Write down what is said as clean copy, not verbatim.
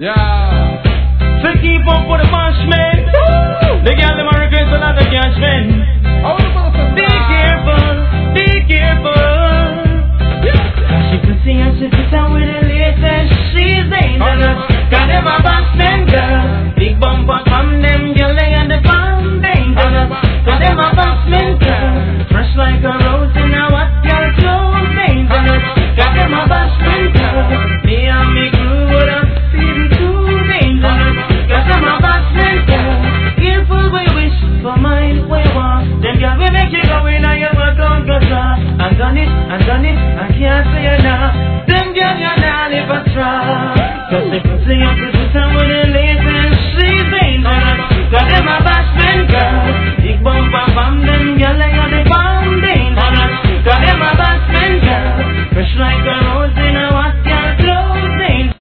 Yeah. So keep up for the punishment. The girl them a request a lot of cash men. Be careful, be careful. She pussy and she sit down with the latest. She's dangerous. Got them a boxing girl. Big bumper from them girl they and the bomb dangerous. Got them a boxing girl. Fresh like a rose in a what girl clothes dangerous. Got them a boxing girl. Me and me crew would have seen too dangerous. Got them a boxing girl. Careful where you wish for mine where you want. Them girl will make you go in and you will come to try. I done it, I can't say it now. Them girl you not live a try. Cause they put you up to do some